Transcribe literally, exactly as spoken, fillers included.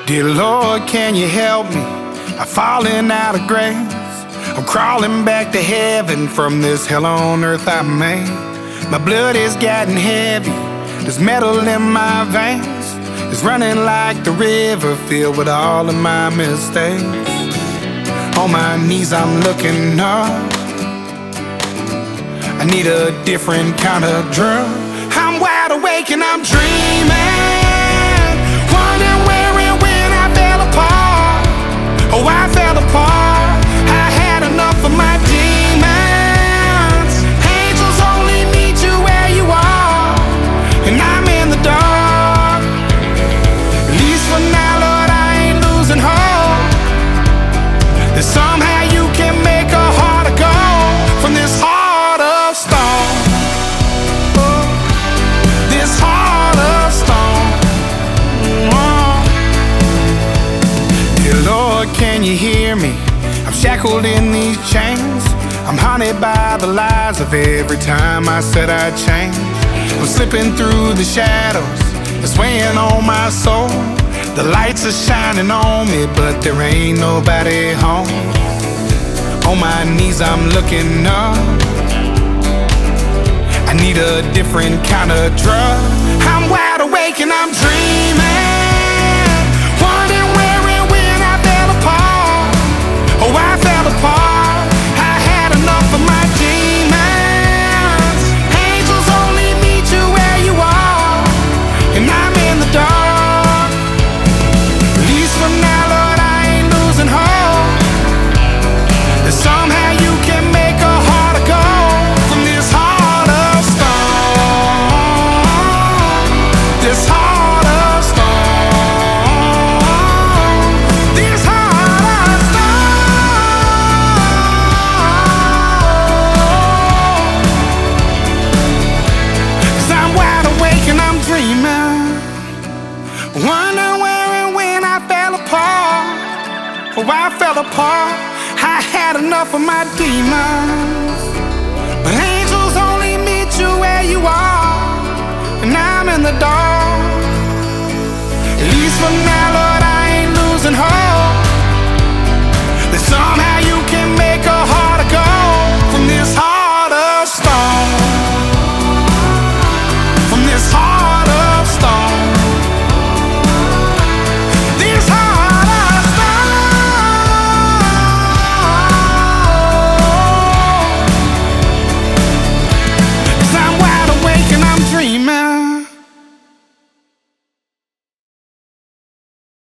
Dear Lord, can you help me? I'm falling out of grace. I'm crawling back to heaven from this hell on earth I made. My blood is getting heavy, there's metal in my veins. It's running like the river filled with all of my mistakes. On my knees I'm looking up, I need a different kind of drug. I'm wide awake and I'm dreaming, wondering where and when I fell apart. Oh, I fell apart. I had enough of my demons. Angels only meet you where you are, and I'm in the dark. At least for now, Lord, I ain't losing hope that somehow you can make a heart of gold from this heart of stone. Oh, this heart of stone. Oh. Dear Lord, can you hear me? I'm shackled in these chains. I'm haunted by the lies of every time I said I'd change. I'm slipping through the shadows, it's weighing on my soul. The lights are shining on me, but there ain't nobody home. On my knees I'm looking up, I need a different kind of drug. I'm wide awake and I'm dreaming, wondering where and when I fell apart. Oh, I fell apart. I had enough of my demons. Angels only meet you where you are, and I'm in the dark. At least for now, Lord, I ain't losing hope that somehow you can make a heart of gold from this heart of stone. This heart of stone. This heart of stone. 'Cause I'm wide awake and I'm dreaming, wondering where and when I fell apart. Oh, I fell apart. I had enough of my demons. But angels only meet you where you are, and I'm in the dark.